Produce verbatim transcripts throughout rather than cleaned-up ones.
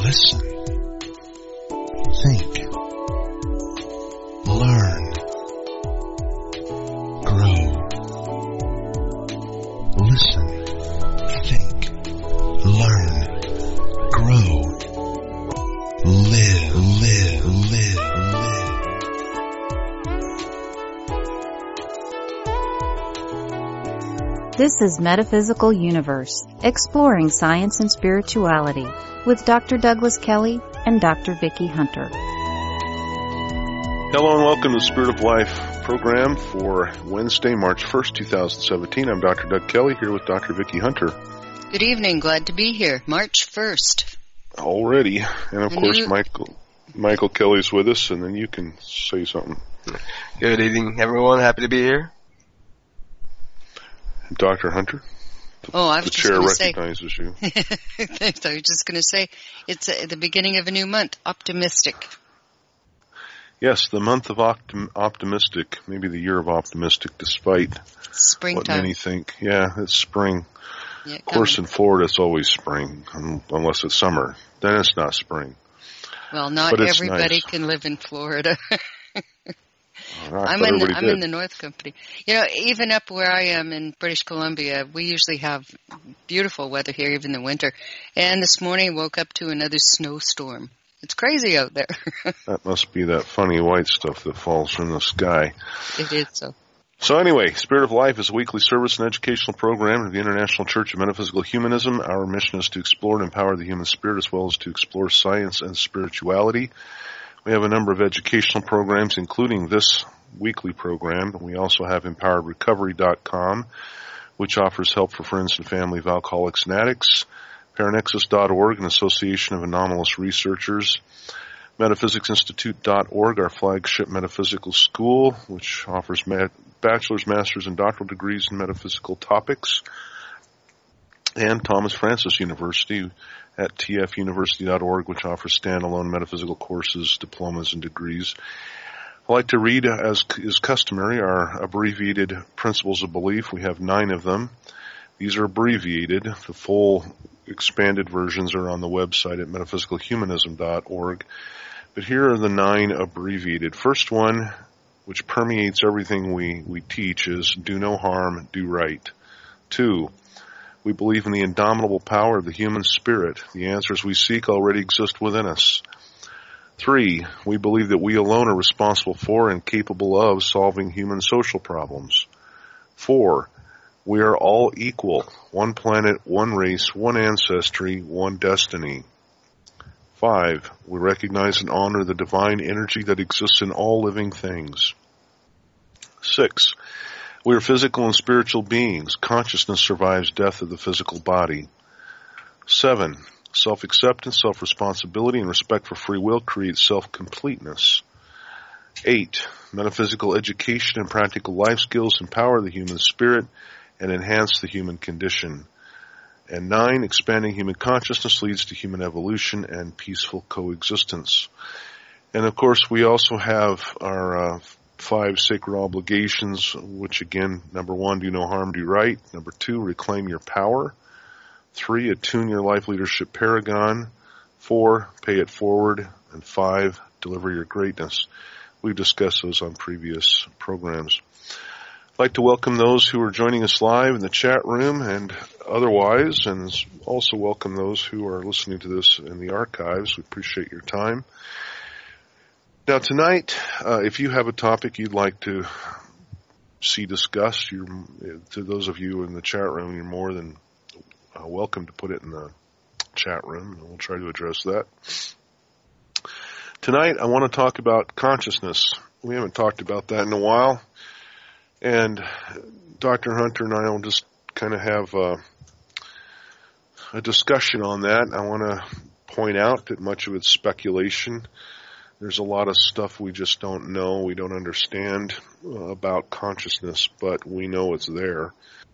Listen. Think. Learn. Grow. Listen. Think. Learn. Grow. Live, live, live, live. This is Metaphysical Universe, exploring science and spirituality, with Doctor Douglas Kelly and Doctor Vicki Hunter. Hello and welcome to the Spirit of Life program for Wednesday, March first, twenty seventeen. I'm Doctor Doug Kelly here with Doctor Vicki Hunter. Good evening. Glad to be here. March first. Already. And of And course, you- Michael Michael Kelly's with us, and then you can say something. Good evening, everyone. Happy to be here. Doctor Hunter, Oh, I was the just chair going to say. recognizes you. Thanks. I was just going to say, it's uh, the beginning of a new month. Optimistic. Yes, the month of optim- optimistic, maybe the year of optimistic, despite what Springtime. many think. Yeah, it's spring. Yeah, Of course, coming. in Florida, it's always spring, un- unless it's summer. Then it's not spring. Well, not but it's everybody nice. can live in Florida. I I'm thought in the, everybody I'm did. in the North Company. You know, even up where I am in British Columbia, we usually have beautiful weather here, even in the winter. And this morning, woke up to another snowstorm. It's crazy out there. That must be that funny white stuff that falls from the sky. It is so. So anyway, Spirit of Life is a weekly service and educational program of the International Church of Metaphysical Humanism. Our mission is to explore and empower the human spirit as well as to explore science and spirituality. We have a number of educational programs, including this weekly program. We also have empowered recovery dot com, which offers help for friends and family of alcoholics and addicts. Paranexus dot org, an association of anomalous researchers. metaphysics institute dot org, our flagship metaphysical school, which offers ma- bachelor's, master's, and doctoral degrees in metaphysical topics. And Thomas Francis University at t f university dot org, which offers standalone metaphysical courses, diplomas, and degrees. I like to read, as is customary, our abbreviated principles of belief. We have nine of them. These are abbreviated. The full expanded versions are on the website at metaphysical humanism dot org. But here are the nine abbreviated. First one, which permeates everything we, we teach, is do no harm, do right. Two, we believe in the indomitable power of the human spirit. The answers we seek already exist within us. Three, we believe that we alone are responsible for and capable of solving human social problems. Four, we are all equal. One planet, one race, one ancestry, one destiny. Five, we recognize and honor the divine energy that exists in all living things. Six, we are physical and spiritual beings. Consciousness survives death of the physical body. Seven, self-acceptance, self-responsibility, and respect for free will create self-completeness. Eight, metaphysical education and practical life skills empower the human spirit and enhance the human condition. And nine, expanding human consciousness leads to human evolution and peaceful coexistence. And of course, we also have our uh, five sacred obligations, which again, number one, do no harm, do right. Number two, reclaim your power. Three, attune your life leadership paragon. Four, pay it forward. And five, deliver your greatness. We've discussed those on previous programs. I'd like to welcome those who are joining us live in the chat room and otherwise, and also welcome those who are listening to this in the archives. We appreciate your time. Now tonight, uh, if you have a topic you'd like to see discussed, you're, to those of you in the chat room, you're more than uh, welcome to put it in the chat room, and we'll try to address that. Tonight, I want to talk about consciousness. We haven't talked about that in a while. And Doctor Hunter and I will just kind of have uh, a discussion on that. I want to point out that much of it's speculation. There's a lot of stuff we just don't know, we don't understand uh, about consciousness, but we know it's there.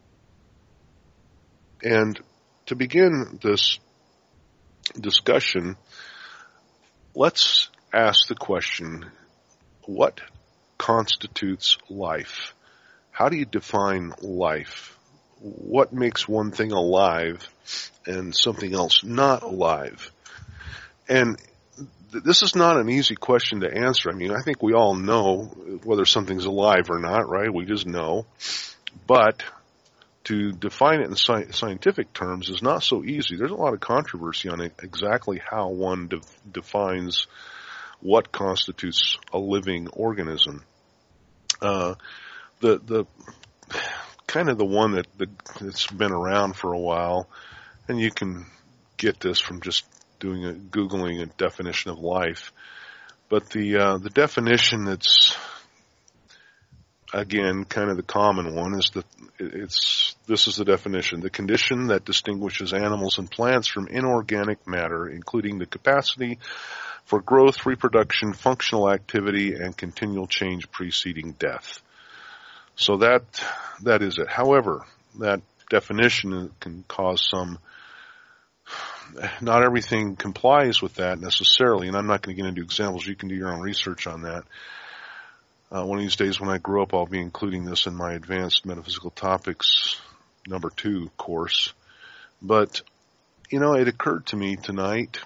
And to begin this discussion, let's ask the question, what constitutes life? How do you define life? What makes one thing alive and something else not alive? And th- this is not an easy question to answer. I mean, I think we all know whether something's alive or not, right? We just know. But to define it in sci- scientific terms is not so easy. There's a lot of controversy on it, exactly how one de- defines what constitutes a living organism. Uh, the the kind of the one that, that that's been around for a while, and you can get this from just doing a googling a definition of life. But the uh, the definition that's again kind of the common one is that it's this is the definition: the condition that distinguishes animals and plants from inorganic matter, including the capacity for growth, reproduction, functional activity, and continual change preceding death. So that that is it. However, that definition can cause some, not everything complies with that necessarily, and I'm not going to get into examples. You can do your own research on that. Uh, one of these days when I grow up, I'll be including this in my Advanced Metaphysical Topics number two course. But, you know, it occurred to me tonight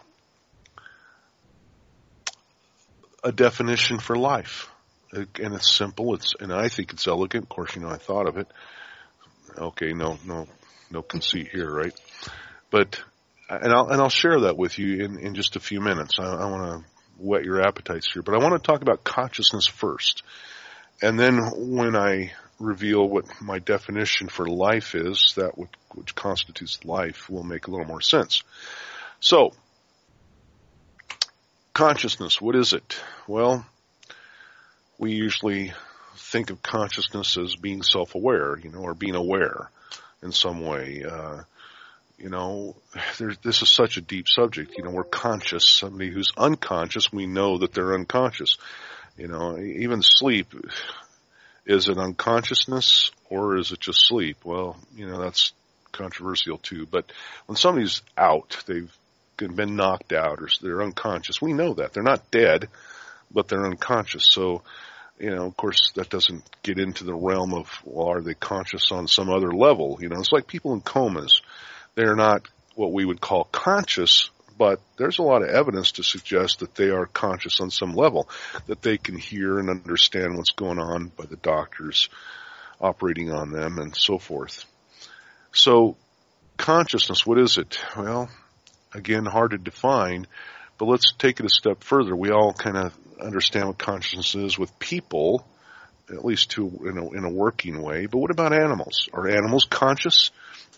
a definition for life. And it's simple, it's, and I think it's elegant. Of course, you know, I thought of it. Okay, no, no, no conceit here, right? But, and I'll, and I'll share that with you in, in just a few minutes. I, I want to whet your appetites here, but I want to talk about consciousness first. And then when I reveal what my definition for life is, that which, which constitutes life, will make a little more sense. So, consciousness, what is it? Well, we usually think of consciousness as being self-aware, you know, or being aware in some way. Uh, you know, there, this is such a deep subject. You know, we're conscious. Somebody who's unconscious, we know that they're unconscious. You know, even sleep, is it unconsciousness or is it just sleep? Well, you know, that's controversial too. But when somebody's out, they've been knocked out or they're unconscious, we know that. They're not dead, but they're unconscious. So, you know, of course, that doesn't get into the realm of, well, are they conscious on some other level? You know, it's like people in comas. They're not what we would call conscious, but there's a lot of evidence to suggest that they are conscious on some level, that they can hear and understand what's going on by the doctors operating on them and so forth. So, consciousness, what is it? Well, again, hard to define, but let's take it a step further. We all kind of understand what consciousness is with people, at least to in a, in a working way. But what about animals? Are animals conscious?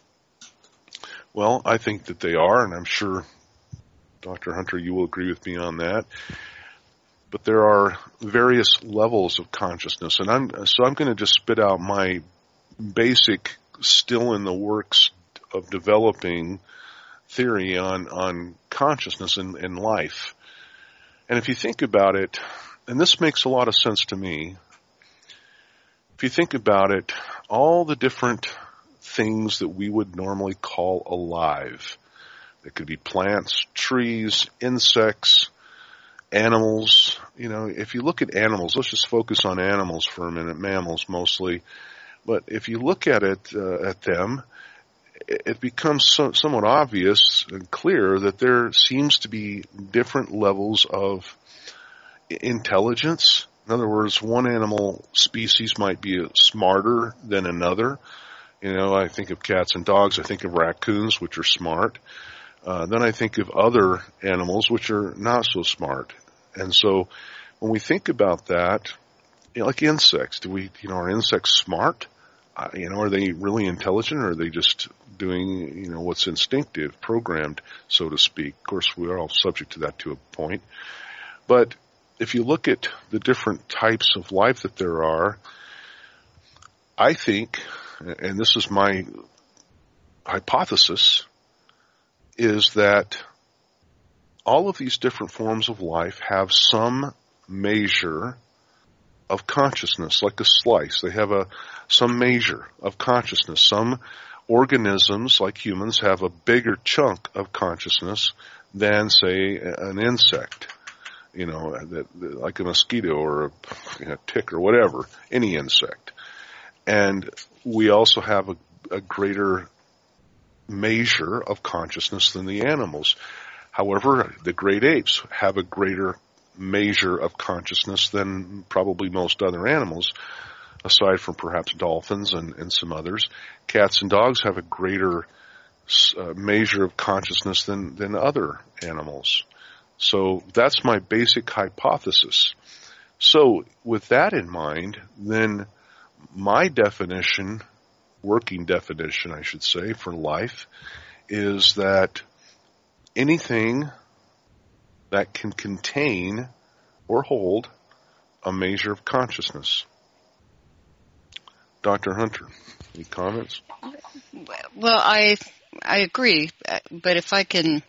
Well, I think that they are, and I'm sure, Doctor Hunter, you will agree with me on that. But there are various levels of consciousness, and I'm so I'm going to just spit out my basic, still in the works of developing theory on, on consciousness in, in life. And if you think about it, and this makes a lot of sense to me, if you think about it, all the different things that we would normally call alive, it could be plants, trees, insects, animals. You know, if you look at animals, let's just focus on animals for a minute, mammals mostly. But if you look at it, uh, at them, it becomes so, somewhat obvious and clear that there seems to be different levels of intelligence. In other words, one animal species might be smarter than another. You know, I think of cats and dogs. I think of raccoons, which are smart. Uh, then I think of other animals, which are not so smart. And so when we think about that, you know, like insects, do we, you know, are insects smart? Uh, you know, are they really intelligent, or are they just doing, you know, what's instinctive, programmed, so to speak? Of course, we're all subject to that to a point. But if you look at the different types of life that there are, I think, and this is my hypothesis, is that all of these different forms of life have some measure of consciousness, like a slice. They have a some measure of consciousness. Some organisms, like humans, have a bigger chunk of consciousness than, say, an insect. You know, that, that, like a mosquito or a you know, tick or whatever, any insect. And we also have a, a greater measure of consciousness than the animals. However, the great apes have a greater measure of consciousness than probably most other animals, aside from perhaps dolphins and, and some others. Cats and dogs have a greater uh, measure of consciousness than, than other animals. So that's my basic hypothesis. So with that in mind, then my definition, working definition, I should say, for life is that anything that can contain or hold a measure of consciousness. Doctor Hunter, any comments? Well, I I agree, but if I can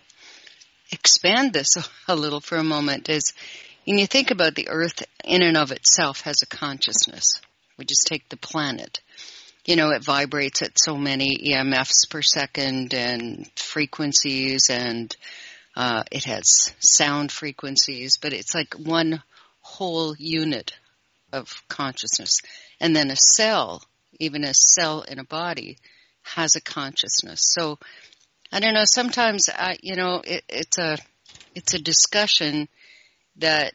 expand this a little for a moment, is when you think about the Earth in and of itself has a consciousness. We just take the planet. You know, it vibrates at so many E M Fs per second and frequencies, and uh, it has sound frequencies, but it's like one whole unit of consciousness. And then a cell, even a cell in a body, has a consciousness. So, I don't know, sometimes, I, you know, it, it's a it's a discussion that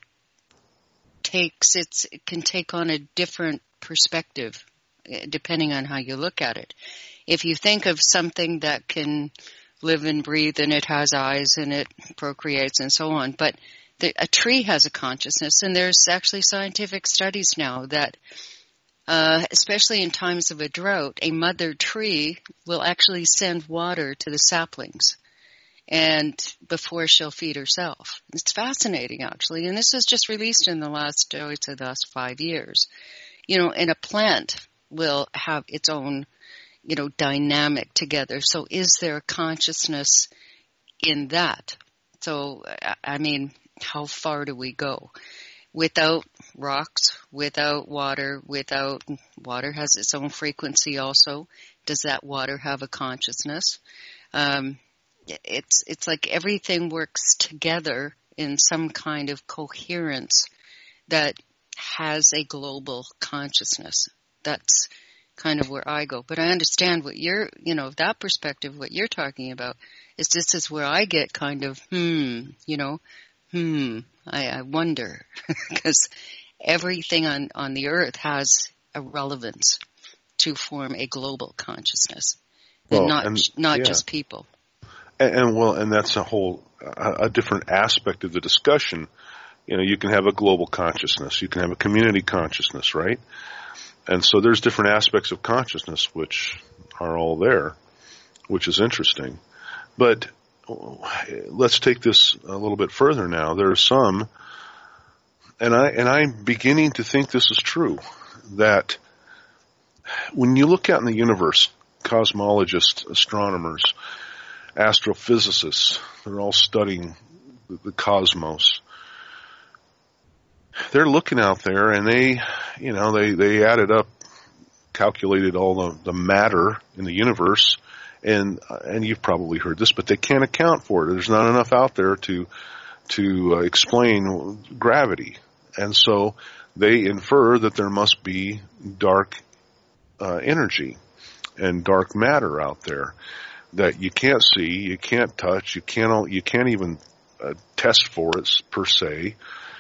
takes, it's, it can take on a different perspective depending on how you look at it. If you think of something that can live and breathe and it has eyes and it procreates and so on, but the, a tree has a consciousness, and there's actually scientific studies now that uh, especially in times of a drought, a mother tree will actually send water to the saplings and before she'll feed herself. It's fascinating, actually, and this is just released in the last, I would say, the last five years. You know, and a plant will have its own, you know, dynamic together. So is there a consciousness in that? So, I mean, how far do we go? Without rocks, without water, without, water has its own frequency also. Does that water have a consciousness? Um, it's, it's like everything works together in some kind of coherence that has a global consciousness. That's kind of where I go. But I understand what you're, you know, that perspective, what you're talking about, is this is where I get kind of, hmm, you know, hmm, I, I wonder. Because everything on, on the earth has a relevance to form a global consciousness. Well, and not, and, not yeah. just people. And, and well, and that's a whole, a, a different aspect of the discussion. You know, you can have a global consciousness. You can have a community consciousness, right? And so there's different aspects of consciousness which are all there, which is interesting. But let's take this a little bit further now. There are some, and I and I'm beginning to think this is true, that when you look out in the universe, cosmologists, astronomers, astrophysicists, they're all studying the, the cosmos. They're looking out there, and they, you know, they, they added up, calculated all the, the matter in the universe, and and you've probably heard this, but they can't account for it. There's not enough out there to to uh, explain gravity, and so they infer that there must be dark uh, energy and dark matter out there that you can't see, you can't touch, you can't you can't even uh, test for it per se.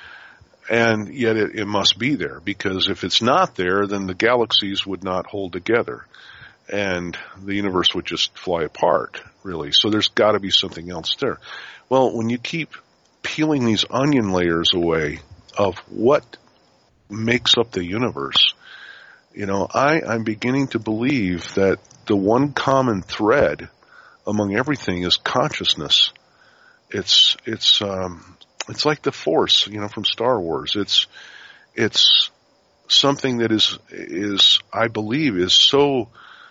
And yet it, it must be there, because if it's not there, then the galaxies would not hold together and the universe would just fly apart, really. So there's got to be something else there. Well, when you keep peeling these onion layers away of what makes up the universe, you know, I, I'm beginning to believe that the one common thread among everything is consciousness. It's, it's, um, It's like the Force, you know, from Star Wars. It's it's something that is is I believe is so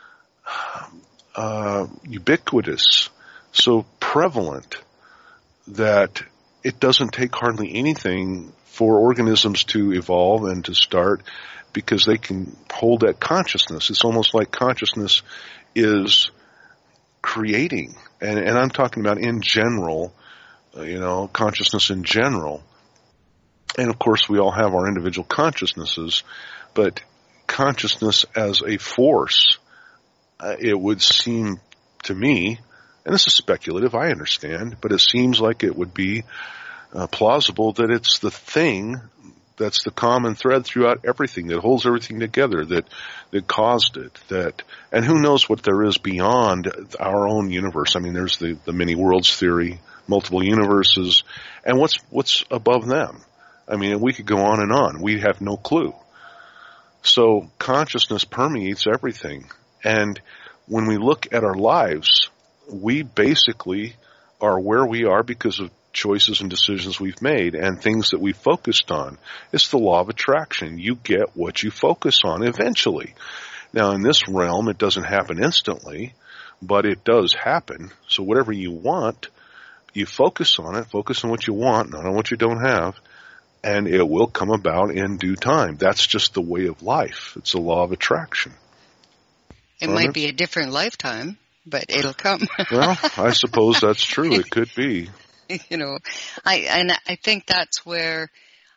uh, ubiquitous, so prevalent that it doesn't take hardly anything for organisms to evolve and to start, because they can hold that consciousness. It's almost like consciousness is creating, and and I'm talking about in general. You know, consciousness in general. And of course we all have our individual consciousnesses, but consciousness as a force, uh, it would seem to me, And this is speculative, I understand, but it seems like it would be uh, plausible that it's the thing that's the common thread throughout everything, that holds everything together, that that caused it. That, and who knows what there is beyond our own universe. I mean, there's the, the many worlds theory, multiple universes, and what's what's above them. I mean, we could go on and on. We have no clue. So consciousness permeates everything. And when we look at our lives, we basically are where we are because of choices and decisions we've made and things that we focused on. It's the law of attraction. You get what you focus on eventually. Now, in this realm, it doesn't happen instantly, but it does happen. So whatever you want, you focus on it, focus on what you want, not on what you don't have, and it will come about in due time. That's just the way of life. It's a law of attraction. It might be a different lifetime, but it'll come. Well, I suppose that's true. It could be. You know, I and I think that's where,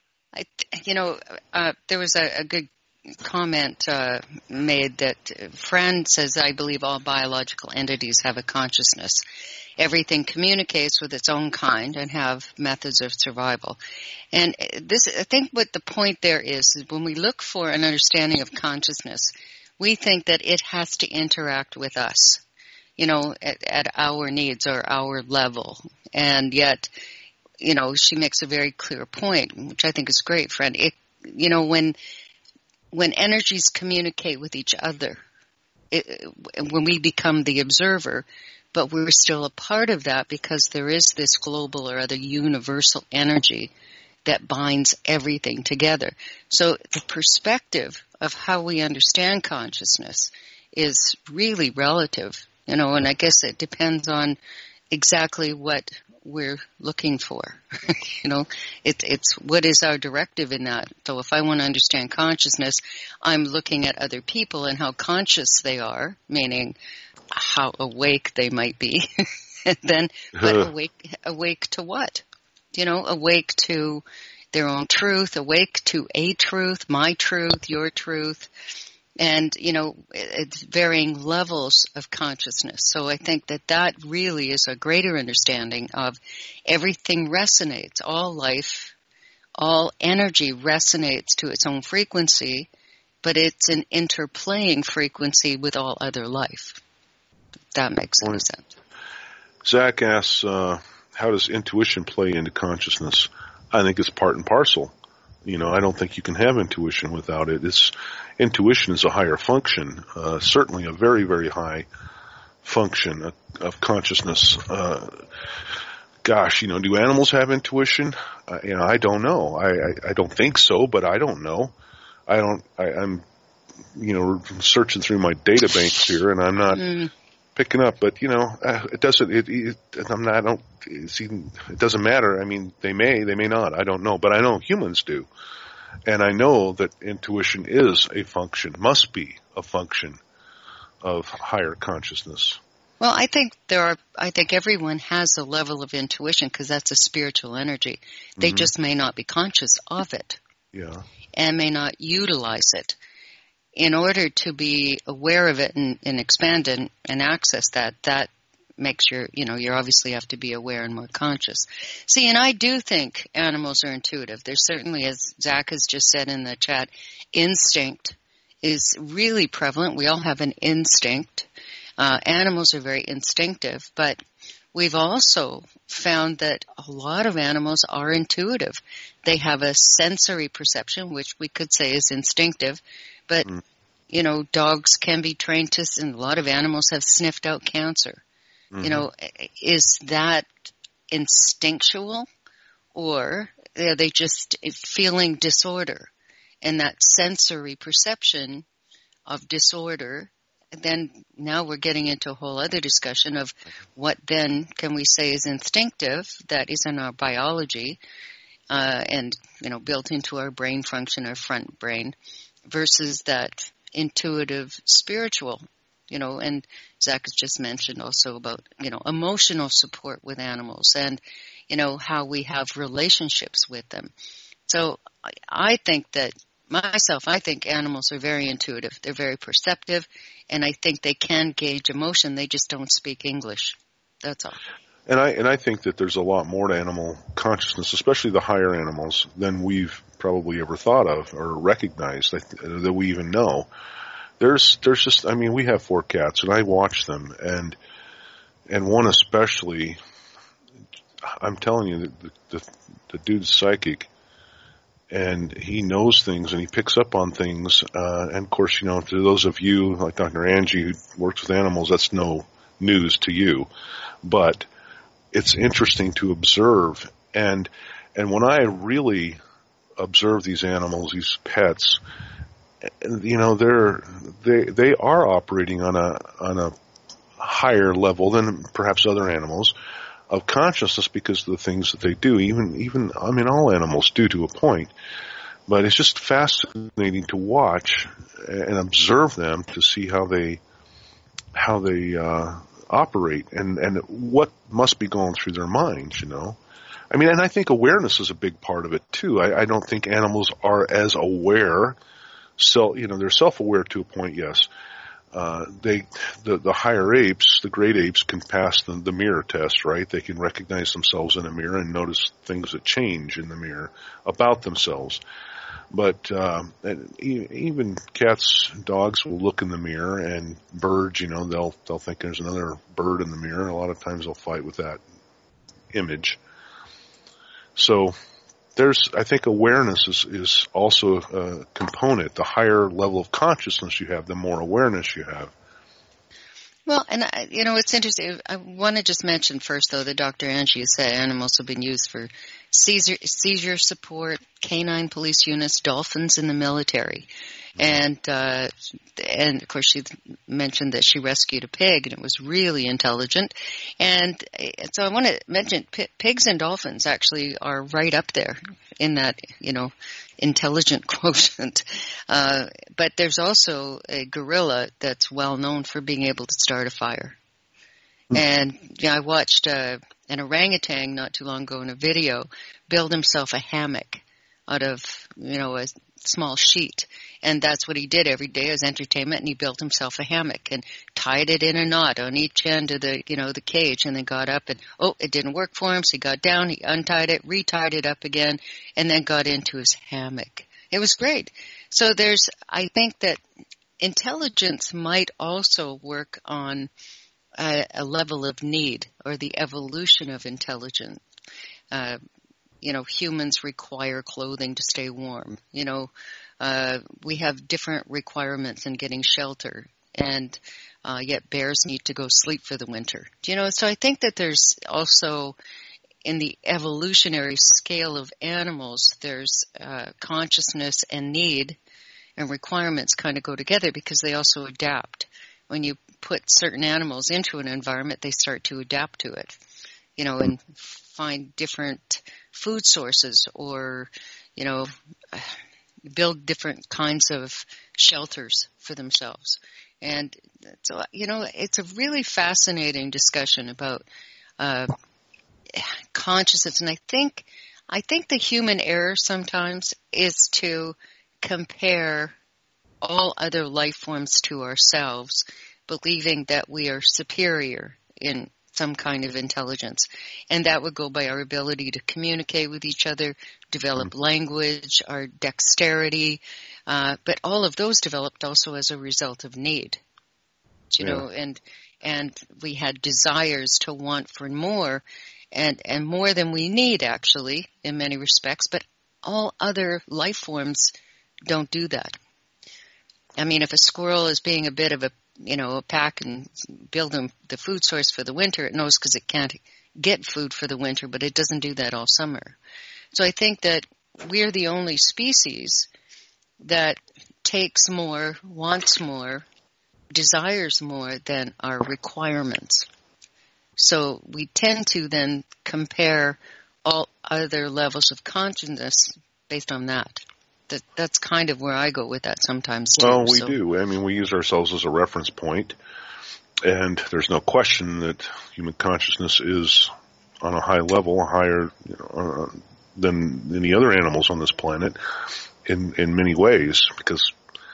I you know, uh, there was a, a good comment uh, made that Fran says, I believe all biological entities have a consciousness. Everything communicates with its own kind and have methods of survival. And this, I think what the point there is, is when we look for an understanding of consciousness, we think that it has to interact with us, you know, at, at our needs or our level. And yet, you know, she makes a very clear point, which I think is great, friend. It, you know, when when energies communicate with each other, it, when we become the observer, but we're still a part of that because there is this global or other universal energy that binds everything together. So the perspective of how we understand consciousness is really relative, you know, and I guess it depends on exactly what we're looking for. You know, it, it's what is our directive in that. So if I want to understand consciousness, I'm looking at other people and how conscious they are, meaning how awake they might be. And then, but awake, awake to what? You know, awake to their own truth, awake to a truth, my truth, your truth. And, you know, it's varying levels of consciousness. So I think that that really is a greater understanding of everything resonates. All life, all energy resonates to its own frequency, but it's an interplaying frequency with all other life. If that makes any sense. Zach asks, uh, how does intuition play into consciousness? I think it's part and parcel. You know, I don't think you can have intuition without it. It's intuition is a higher function, uh, certainly a very, very high function of, of consciousness. Uh, gosh, you know, do animals have intuition? Uh, you know, I don't know. I, I, I don't think so, but I don't know. I don't. I, I'm, you know, searching through my data banks here, and I'm not mm. picking up. But you know, uh, it doesn't. It, it, I'm not. I don't. It's even, it doesn't matter. I mean, they may, they may not. I don't know. But I know humans do. And I know that intuition is a function, must be a function of higher consciousness. Well, I think there are, I think everyone has a level of intuition because that's a spiritual energy. They mm-hmm. just may not be conscious of it. Yeah. And may not utilize it. In order to be aware of it and, and expand and, and access that, that makes your, you know, you obviously have to be aware and more conscious. See, and I do think animals are intuitive. There's certainly, as Zach has just said in the chat, instinct is really prevalent. We all have an instinct. Uh, animals are very instinctive, but we've also found that a lot of animals are intuitive. They have a sensory perception, which we could say is instinctive, but, mm. you know, dogs can be trained to, and a lot of animals have sniffed out cancer. Mm-hmm. You know, is that instinctual, or are they just feeling disorder? And that sensory perception of disorder, then now we're getting into a whole other discussion of what then can we say is instinctive, that is in our biology, uh, and, you know, built into our brain function, our front brain, versus that intuitive spiritual. You know, and Zach has just mentioned also about, you know, emotional support with animals and, you know, how we have relationships with them. So I think that myself, I think animals are very intuitive. They're very perceptive, and I think they can gauge emotion. They just don't speak English. That's all. And I and I think that there's a lot more to animal consciousness, especially the higher animals, than we've probably ever thought of or recognized that, that we even know. There's there's just I mean we have four cats and I watch them and and one especially. I'm telling you, the, the, the dude's psychic, and he knows things, and he picks up on things. Uh, and of course, you know, to those of you like Doctor Angie who works with animals, that's no news to you. But it's interesting to observe, and and when I really observe these animals, these pets, you know, they're they they are operating on a on a higher level than perhaps other animals of consciousness because of the things that they do. Even, even, I mean, all animals do to a point, but it's just fascinating to watch and observe them to see how they, how they, uh, operate and, and what must be going through their minds, you know. I mean, and I think awareness is a big part of it too. I, I don't think animals are as aware. So, you know, they're self-aware to a point, yes. Uh, they, the, the higher apes, the great apes can pass the, the mirror test, right? They can recognize themselves in a mirror and notice things that change in the mirror about themselves. But, uh, and even cats, dogs will look in the mirror, and birds, you know, they'll, they'll think there's another bird in the mirror. A lot of times they'll fight with that image. So, there's, I think awareness is, is also a component. The higher level of consciousness you have, the more awareness you have. Well, and I, you know, it's interesting. I want to just mention first, though, that Doctor Angie said animals have been used for seizure, seizure support, canine police units, dolphins in the military. And, uh, and of course she mentioned that she rescued a pig and it was really intelligent. And so I want to mention p- pigs and dolphins actually are right up there in that, you know, intelligent quotient. Uh, but there's also a gorilla that's well known for being able to start a fire. Mm-hmm. And, you know, I watched, uh, an orangutan not too long ago in a video build himself a hammock out of, you know, a small sheet. And that's what he did every day as entertainment. And he built himself a hammock and tied it in a knot on each end of the, you know, the cage. And then got up and, oh, it didn't work for him. So he got down, he untied it, retied it up again, and then got into his hammock. It was great. So there's, I think that intelligence might also work on a, a level of need or the evolution of intelligence. Uh, you know, humans require clothing to stay warm. You know, uh, we have different requirements in getting shelter, and uh, yet bears need to go sleep for the winter. You know, so I think that there's also, in the evolutionary scale of animals, there's uh, consciousness and need and requirements kind of go together because they also adapt. When you put certain animals into an environment, they start to adapt to it, you know, and find different food sources or, you know, build different kinds of shelters for themselves. And so, you know, it's a really fascinating discussion about uh, consciousness. And I think, I think the human error sometimes is to compare all other life forms to ourselves, believing that we are superior in some kind of intelligence. And that would go by our ability to communicate with each other, develop language, our dexterity, uh, but all of those developed also as a result of need. You yeah. know, and and we had desires to want for more, and, and more than we need, actually, in many respects, but all other life forms don't do that. I mean, if a squirrel is being a bit of a, you know, a pack and build them the food source for the winter, it knows because it can't get food for the winter, but it doesn't do that all summer. So I think that we're the only species that takes more, wants more, desires more than our requirements. So we tend to then compare all other levels of consciousness based on that. That that's kind of where I go with that sometimes too. Well, we so. do. I mean, we use ourselves as a reference point, and there's no question that human consciousness is on a high level, higher you know, uh, than any other animals on this planet in in many ways because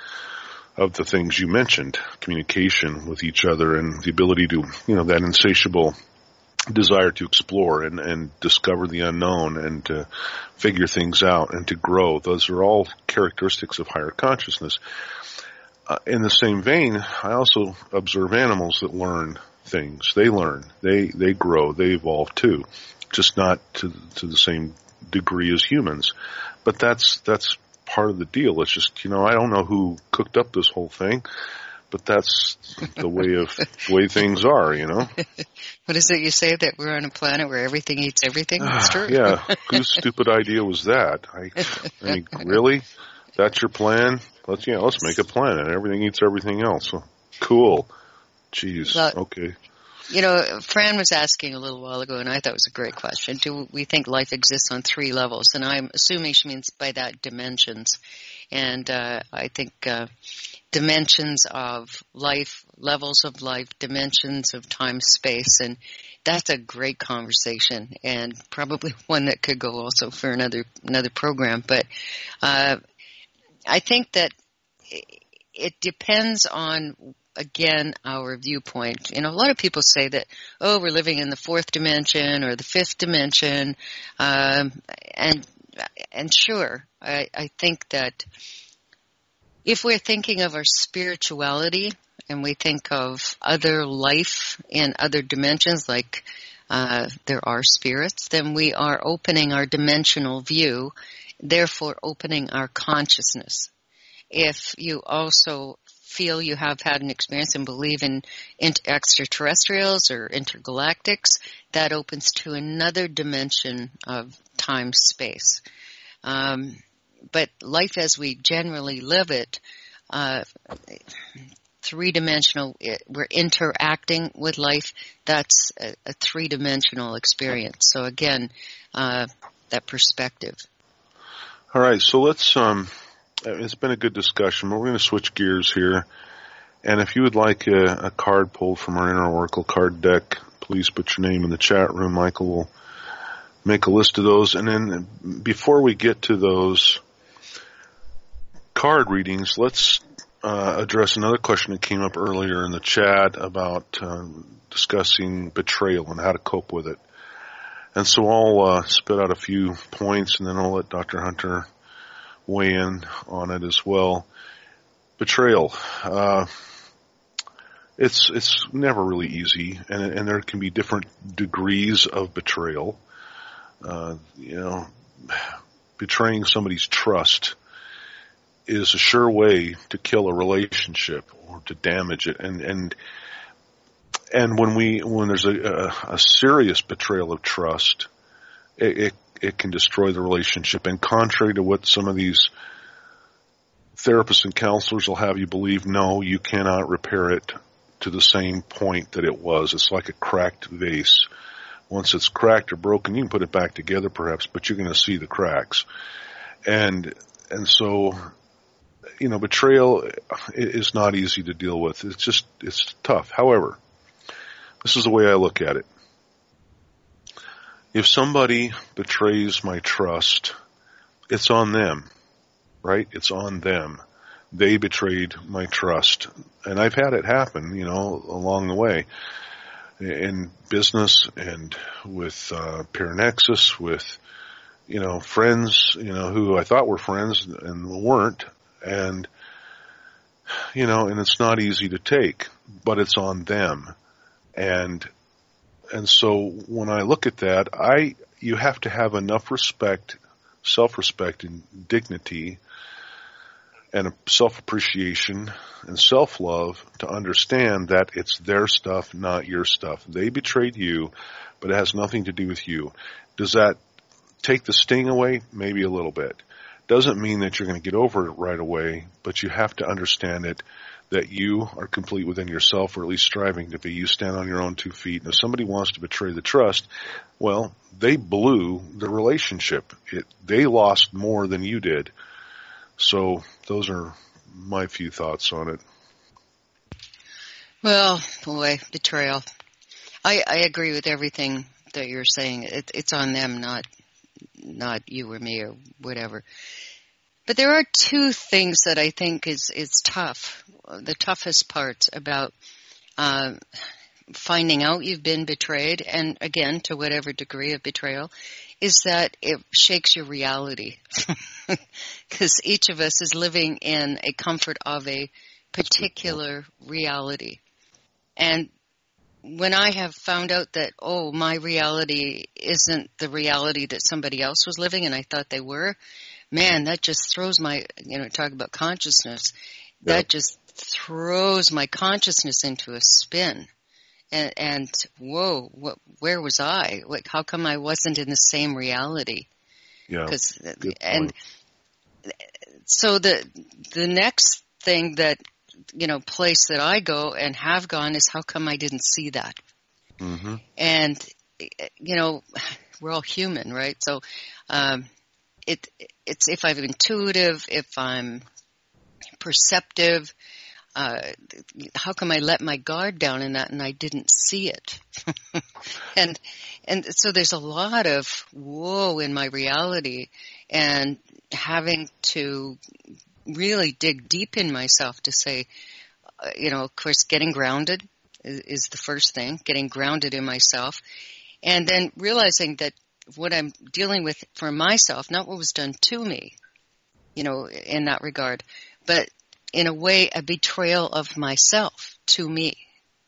of the things you mentioned, communication with each other and the ability to, you know, that insatiable desire to explore and, and discover the unknown and to figure things out and to grow. Those are all characteristics of higher consciousness. Uh, in the same vein, I also observe animals that learn things. They learn. They they grow. They evolve too, just not to to the same degree as humans. But that's that's part of the deal. It's just, you know, I don't know who cooked up this whole thing, but that's the way of the way things are, you know. What is it you say, that we're on a planet where everything eats everything? That's true. Yeah. Whose stupid idea was that? I, I mean, really? That's your plan? Let's yeah, let's make a planet. Everything eats everything else. Cool. Jeez. Well, okay. You know, Fran was asking a little while ago, and I thought it was a great question. Do we think life exists on three levels? And I'm assuming she means by that dimensions. And uh, I think uh, dimensions of life, levels of life, dimensions of time, space, and that's a great conversation, and probably one that could go also for another another program. But uh, I think that it depends on, again, our viewpoint. You know, a lot of people say that, oh, we're living in the fourth dimension or the fifth dimension, um, and and sure, I, I think that if we're thinking of our spirituality and we think of other life in other dimensions, like uh, there are spirits, then we are opening our dimensional view, therefore opening our consciousness. If you also feel you have had an experience and believe in extraterrestrials or intergalactics, that opens to another dimension of time-space. Um, but life as we generally live it, uh, three-dimensional, we're interacting with life, that's a, a three-dimensional experience. So again, uh, that perspective. All right, so let's, um, it's been a good discussion, but we're going to switch gears here. And if you would like a, a card pulled from our Inner Oracle card deck, please put your name in the chat room. Michael will make a list of those. And then before we get to those card readings, let's uh, address another question that came up earlier in the chat about um, discussing betrayal and how to cope with it. And so I'll uh, spit out a few points, and then I'll let Doctor Hunter weigh in on it as well. Betrayal. Uh, it's it's never really easy, and and there can be different degrees of betrayal. Uh, you know, betraying somebody's trust is a sure way to kill a relationship or to damage it, and and and when we when there's a, a, a serious betrayal of trust, it, it it can destroy the relationship. And contrary to what some of these therapists and counselors will have you believe, no, you cannot repair it to the same point that it was. It's like a cracked vase. Once it's cracked or broken, you can put it back together perhaps, but you're going to see the cracks. And and so, you know, betrayal is not easy to deal with. It's just, it's tough. However, this is the way I look at it. If somebody betrays my trust, it's on them, right? It's on them. They betrayed my trust. And I've had it happen, you know, along the way. In business and with uh, Paranexus, with, you know, friends, you know, who I thought were friends and weren't. And, you know, and it's not easy to take, but it's on them. And and so when I look at that, I you have to have enough respect, self-respect and dignity and self-appreciation and self-love to understand that it's their stuff, not your stuff. They betrayed you, but it has nothing to do with you. Does that take the sting away? Maybe a little bit. Doesn't mean that you're going to get over it right away, but you have to understand it, that you are complete within yourself, or at least striving to be. You stand on your own two feet. And if somebody wants to betray the trust, well, they blew the relationship. It, they lost more than you did. So those are my few thoughts on it. Well, boy, betrayal. I, I agree with everything that you're saying. It, it's on them, not not you or me or whatever. But there are two things that I think is, is tough, the toughest parts about uh, finding out you've been betrayed, and again, to whatever degree of betrayal, is that it shakes your reality. Because each of us is living in a comfort of a particular reality. And when I have found out that, oh, my reality isn't the reality that somebody else was living and I thought they were, man, that just throws my, you know, talk about consciousness, that Yep. just throws my consciousness into a spin. And, and whoa, what, where was I? What, how come I wasn't in the same reality? Yeah. 'Cause, Good and point. so the the next thing that, you know, place that I go and have gone is how come I didn't see that? Mm-hmm. And, you know, we're all human, right? So um, it it's if I'm intuitive, if I'm perceptive, uh, how come I let my guard down in that and I didn't see it? and and so there's a lot of whoa in my reality, and having to really dig deep in myself to say, uh, you know, of course, getting grounded is, is the first thing, getting grounded in myself, and then realizing that what I'm dealing with for myself, not what was done to me, you know, in that regard, but in a way, a betrayal of myself to me.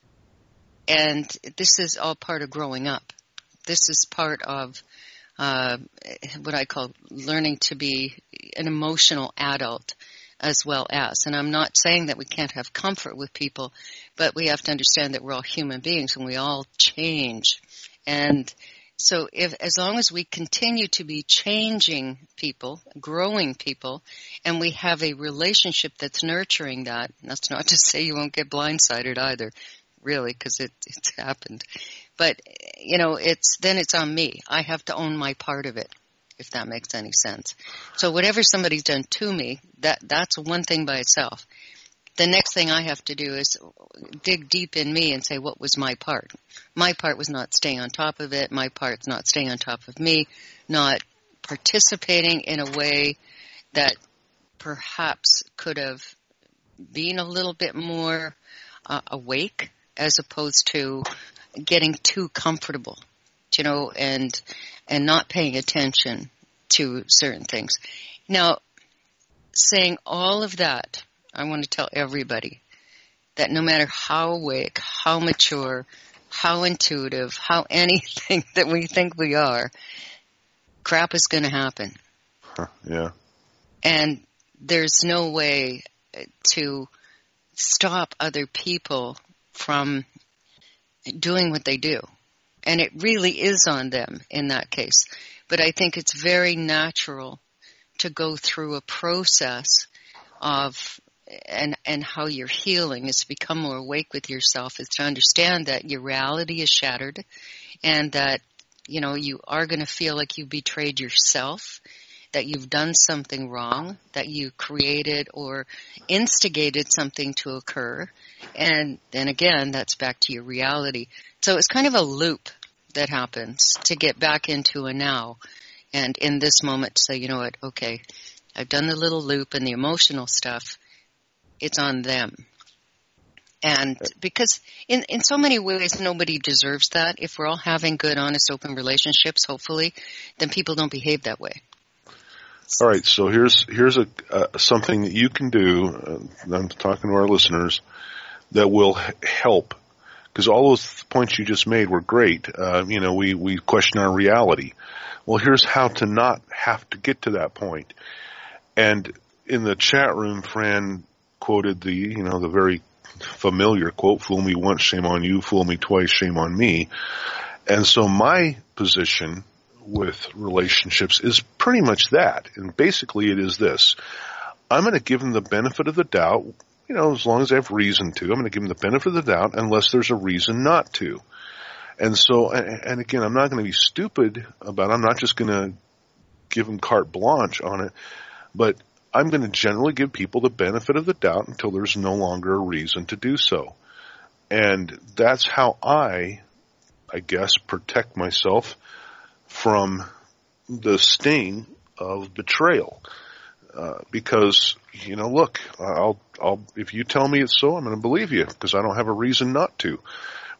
And this is all part of growing up. This is part of uh, what I call learning to be an emotional adult as well as. And I'm not saying that we can't have comfort with people, but we have to understand that we're all human beings and we all change. And so if, as long as we continue to be changing people, growing people, and we have a relationship that's nurturing that, that's not to say you won't get blindsided either, really, because it, it's happened. But, you know, it's then it's on me. I have to own my part of it, if that makes any sense. So whatever somebody's done to me, that that's one thing by itself. The next thing I have to do is dig deep in me and say, what was my part? My part was not staying on top of it. My part's not staying on top of me, not participating in a way that perhaps could have been a little bit more uh, awake, as opposed to getting too comfortable, you know, and and not paying attention to certain things. Now, saying all of that, I want to tell everybody that no matter how awake, how mature, how intuitive, how anything that we think we are, crap is going to happen. Huh, yeah. And there's no way to stop other people from doing what they do. And it really is on them in that case. But I think it's very natural to go through a process of and and how you're healing is to become more awake with yourself, is to understand that your reality is shattered and that, you know, you are going to feel like you betrayed yourself, that you've done something wrong, that you created or instigated something to occur. And then again, that's back to your reality. So it's kind of a loop that happens to get back into a now. And in this moment to say, you know what, okay, I've done the little loop and the emotional stuff. It's on them. And because in, in so many ways, nobody deserves that. If we're all having good, honest, open relationships, hopefully, then people don't behave that way. All right, so here's here's a uh, something that you can do. Uh, I'm talking to our listeners that will h- help, because all those points you just made were great. Uh, you know, we we question our reality. Well, here's how to not have to get to that point. And in the chat room, Fran quoted the you know the very familiar quote: "Fool me once, shame on you. Fool me twice, shame on me." And so my position with relationships is pretty much that. And basically it is this. I'm going to give them the benefit of the doubt, you know, as long as I have reason to. I'm going to give them the benefit of the doubt unless there's a reason not to. And so, and again, I'm not going to be stupid about it. I'm not just going to give them carte blanche on it, but I'm going to generally give people the benefit of the doubt until there's no longer a reason to do so. And that's how I, I guess, protect myself from the sting of betrayal, uh, because you know, look, I'll, I'll, if you tell me it's so, I'm going to believe you because I don't have a reason not to.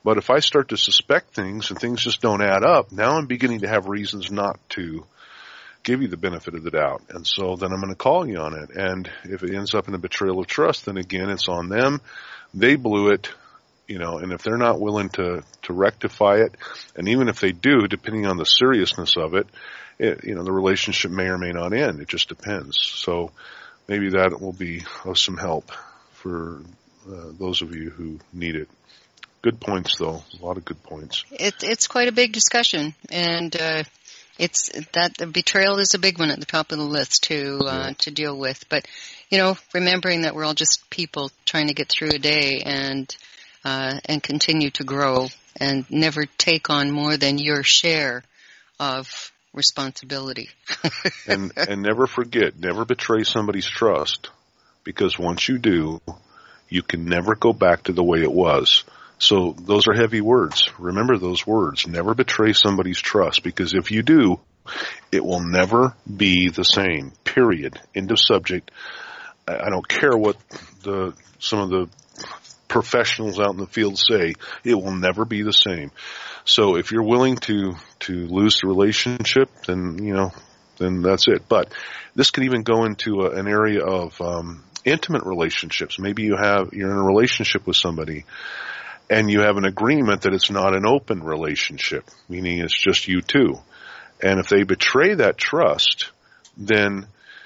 But if I start to suspect things and things just don't add up, now I'm beginning to have reasons not to give you the benefit of the doubt. And so then I'm going to call you on it. And if it ends up in a betrayal of trust, then again, it's on them. They blew it, you know, and if they're not willing to, to rectify it, and even if they do, depending on the seriousness of it, it, you know, the relationship may or may not end. It just depends. So maybe that will be of some help for uh, those of you who need it. Good points, though. A lot of good points. It, it's quite a big discussion, and uh, it's that the betrayal is a big one at the top of the list to uh, yeah. to deal with. But you know, remembering that we're all just people trying to get through a day and uh, and continue to grow, and never take on more than your share of responsibility. and and never forget, never betray somebody's trust, because once you do, you can never go back to the way it was. So those are heavy words. Remember those words. Never betray somebody's trust, because if you do, it will never be the same. Period. End of subject. I don't care what the some of the professionals out in the field say. It will never be the same. So if you're willing to to lose the relationship, then you know, then that's it. But this could even go into a, an area of um, intimate relationships. Maybe you have you're in a relationship with somebody, and you have an agreement that it's not an open relationship, meaning it's just you two. And if they betray that trust, then,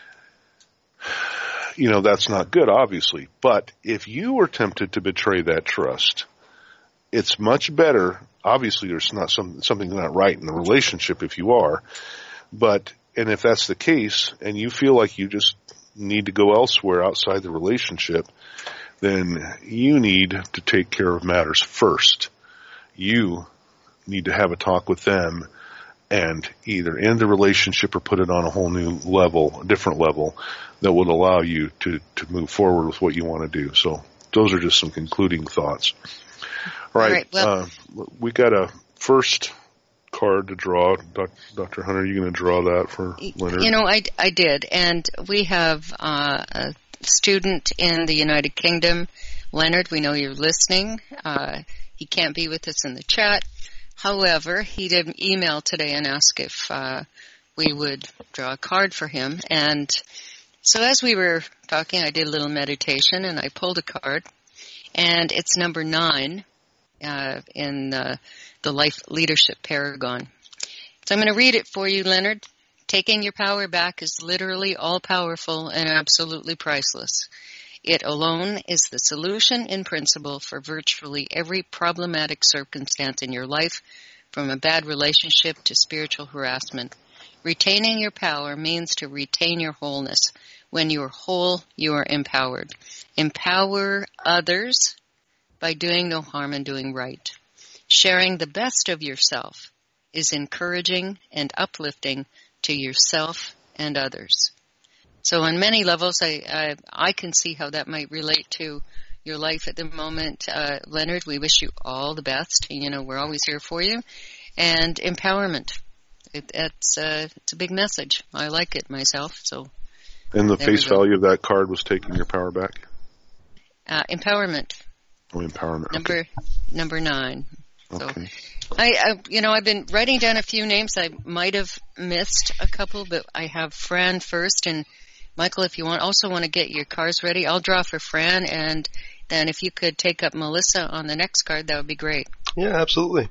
you know, that's not good, obviously. But if you were tempted to betray that trust, it's much better. Obviously, there's not some, something not right in the relationship if you are. But, and if that's the case, and you feel like you just need to go elsewhere outside the relationship, then you need to take care of matters first. You need to have a talk with them and either end the relationship or put it on a whole new level, a different level, that would allow you to, to move forward with what you want to do. So those are just some concluding thoughts. All right. All right, well, uh, we got a first card to draw. Doctor Hunter, are you going to draw that for Leonard? You know, I, I did. And we have uh, a student in the United Kingdom. Leonard, we know you're listening. Uh, he can't be with us in the chat. However, he did an email today and ask if uh, we would draw a card for him. And so as we were talking, I did a little meditation, and I pulled a card. And it's number nine uh, in uh, the Life Leadership Paragon. So I'm going to read it for you, Leonard. Taking your power back is literally all-powerful and absolutely priceless. It alone is the solution in principle for virtually every problematic circumstance in your life, from a bad relationship to spiritual harassment. Retaining your power means to retain your wholeness. When you are whole, you are empowered. Empower others by doing no harm and doing right. Sharing the best of yourself is encouraging and uplifting to yourself and others. So on many levels, I, I I can see how that might relate to your life at the moment. Uh, Leonard, we wish you all the best. You know, we're always here for you. And empowerment. It, it's, uh, it's a big message. I like it myself. So. And the face value of that card was taking your power back? Uh, empowerment. Oh, empowerment. Number, okay. number nine. So okay. I, I, you know, I've been writing down a few names. I might have missed a couple, but I have Fran first, and Michael, if you want, also want to get your cards ready, I'll draw for Fran, and then if you could take up Melissa on the next card, that would be great. Yeah, absolutely.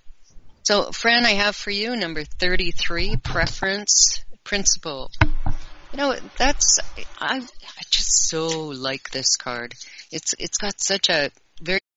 So, Fran, I have for you number thirty-three, Preference Principle. You know, that's, I, I just so like this card. It's, it's got such a very